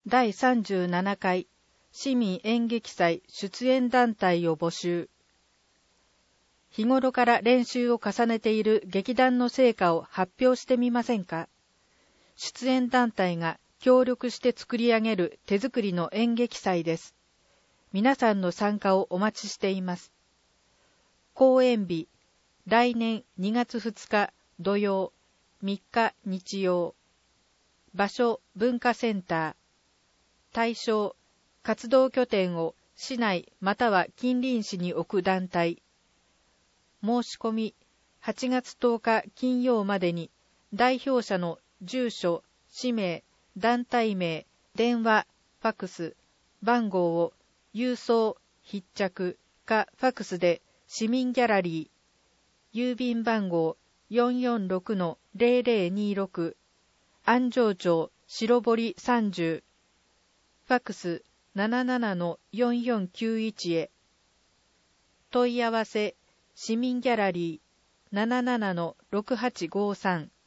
第37回市民演劇祭出演団体を募集。日頃から練習を重ねている劇団の成果を発表してみませんか。出演団体が協力して作り上げる手作りの演劇祭です。皆さんの参加をお待ちしています。公演日、来年2月2日土曜、3日日曜。場所、文化センター。対象、活動拠点を市内または近隣市に置く団体。申し込み、8月10日金曜までに、代表者の住所、氏名、団体名、電話、ファクス、番号を郵送、必着かファクスで市民ギャラリー、郵便番号 446-0026、安城町白堀30、ファクス 77-4491 へ。問い合わせ、市民ギャラリー 77-6853